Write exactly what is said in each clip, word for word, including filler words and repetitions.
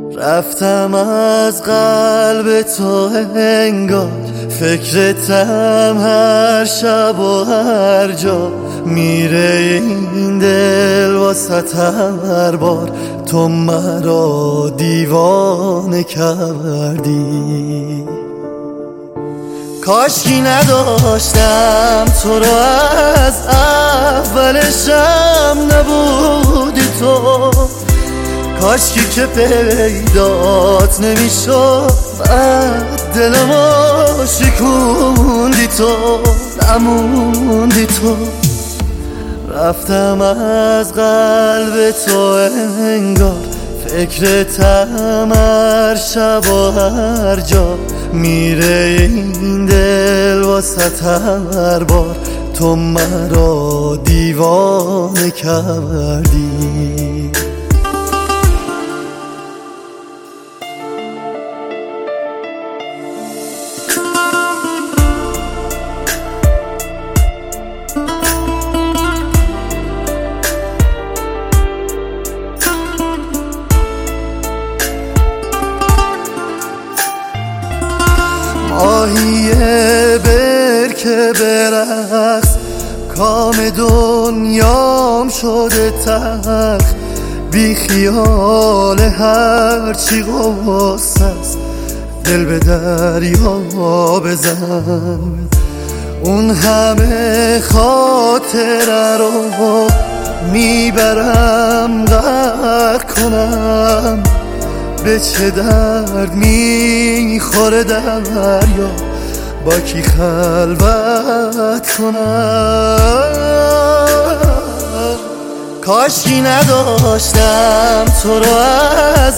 رفتم از قلب تو انگار، فکرتم هر شب و هر جا. میره این دل واسط هر بار، تو مرا دیوانه کردی. کاشکی نداشتم تو رو از اولشم نبودی تو، کاشکی که پیدات نمیشد بعد دلمو شکوندی تو، نموندی تو. رفتم از قلب تو انگار، فکرتم هر شب و هر جا. میره این دل واسط هر بار، تو مرا دیوانه کردی. ماهی برکه برقص، کام دنیام شده تلخ. بی خیال هرچی غصه است، دل به دریا بزن. اون همه خاطره رو میبرم غرق کنم، به چه درد میخوره دریا، با کی خلوت کنم. کاشکی نداشتم تو رو از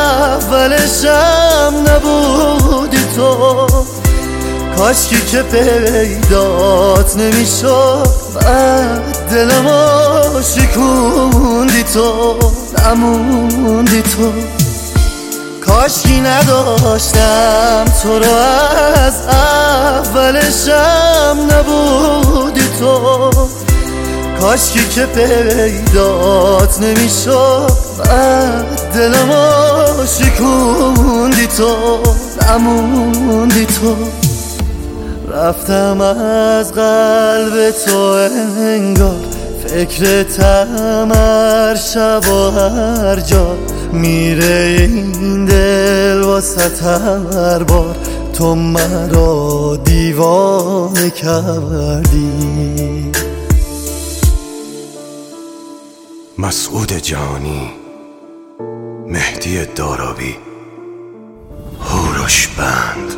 اولشم نبودی تو، کاشکی که پیدات نمیشد بعد دلمو شکوندی تو، نموندی تو. کاشکی نداشتم تو رو از اولشم نبودی تو، کاشکی که پیدات نمیشد بعد دلمو شکوندی تو، نموندی تو. رفتم از قلب تو انگار، فکرتم هر شب و هر جا. میره این دل واسط هر بار، تو مرا دیوانه کردی. مسعود جهانی، مهدی دارابی، هوروش بند.